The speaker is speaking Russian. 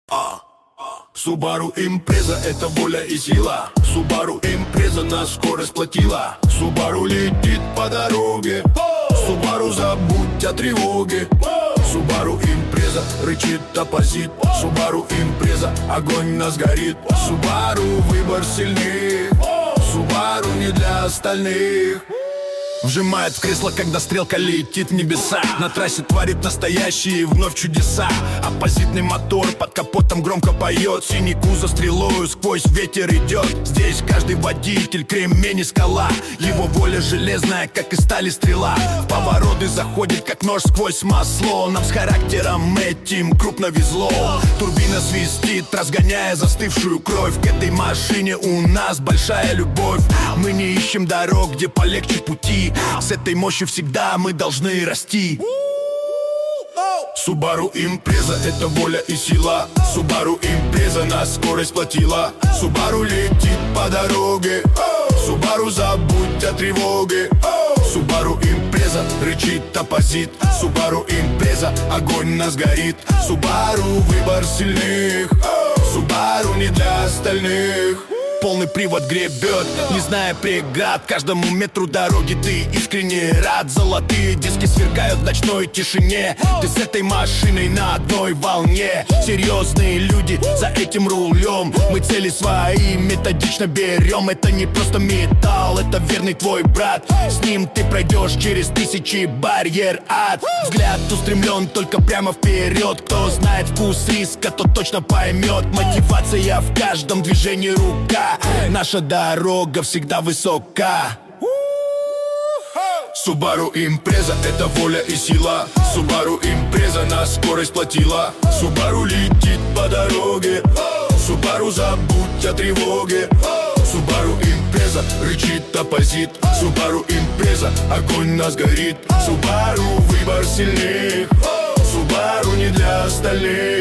Subaru Impreza — это воля и сила. Subaru Impreza на скорость платила. Subaru летит по дороге. Subaru забудь о тревоге. Subaru Impreza рычит оппозит. Subaru Impreza огонь нас горит. Subaru выбор сильных. Subaru не для остальных. Вжимает в кресло, когда стрелка летит в небеса. На трассе творит настоящие вновь чудеса. Оппозитный мотор под капотом громко поет. Синий кузов стрелою сквозь ветер идет. Здесь каждый водитель кремень и скала. Его воля железная, как из стали стрела. В повороты заходит, как нож сквозь масло. Нам с характером этим крупно везло. Турбина свистит, разгоняя застывшую кровь. К этой машине у нас большая любовь. Мы не ищем дорог, где полегче пути. С этой мощью всегда мы должны расти. Subaru Impreza — это воля и сила. Subaru Impreza на скорость платила. Subaru летит по дороге. Subaru забудь о тревоге. Subaru Impreza рычит оппозит. Subaru Impreza огонь нас горит. Subaru выбор сильных. Subaru не для остальных. Полный привод гребет, не зная преград. Каждому метру дороги ты искренне рад. Золотые диски сверкают в ночной тишине. Ты с этой машиной на одной волне. Серьезные люди за этим рулем. Мы цели свои методично берем. Это не просто металл, это верный твой брат. С ним ты пройдешь через тысячи барьер ад. Взгляд устремлен только прямо вперед. Кто знает вкус риска, тот точно поймет. Мотивация в каждом движении рука. Наша дорога всегда высока. Subaru Impreza — это воля и сила. Subaru Impreza на скорость платила. Subaru летит по дороге. Subaru забудь о тревоге. Subaru Impreza рычит оппозит. Subaru Impreza огонь нас горит. Subaru выбор сильных. Subaru не для остальных.